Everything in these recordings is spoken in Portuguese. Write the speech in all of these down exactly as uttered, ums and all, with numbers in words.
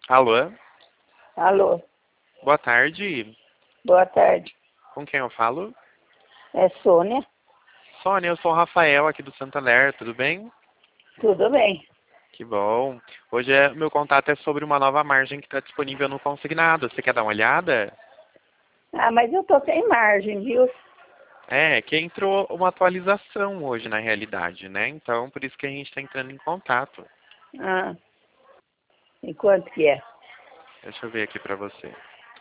Alô? Alô, Boa tarde. boa tarde. Com quem eu falo? É Sônia? Sônia, eu sou o Rafael aqui do Santander, tudo bem? Tudo bem? Que bom. Hoje é, meu contato é sobre uma nova margem que está disponível no consignado. Você quer dar uma olhada? Ah, mas eu tô sem margem, viu? É, que entrou uma atualização hoje na realidade, né? Então, por isso que a gente está entrando em contato. Ah, e quanto que é? Deixa eu ver aqui para você.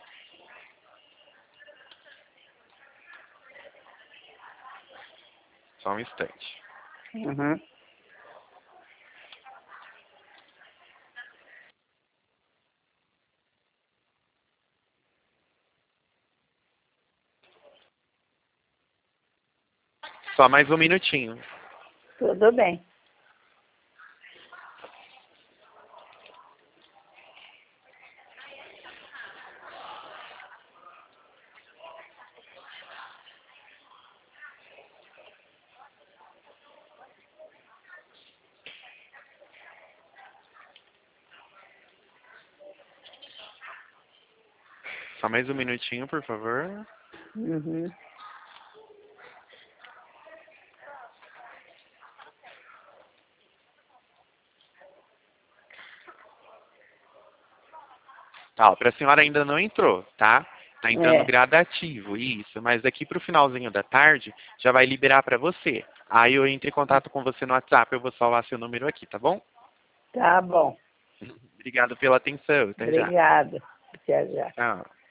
Só um instante. Uhum. Só mais um minutinho. Tudo bem. Só mais um minutinho, por favor. Uhum. Tá, para a senhora ainda não entrou, tá? Tá entrando É, gradativo, isso. Mas daqui pro finalzinho da tarde já vai liberar para você. Aí eu entro em contato com você no WhatsApp, eu vou salvar seu número aqui, tá bom? tá bom. Obrigado pela atenção. Até já. Obrigada. Até já. Tchau.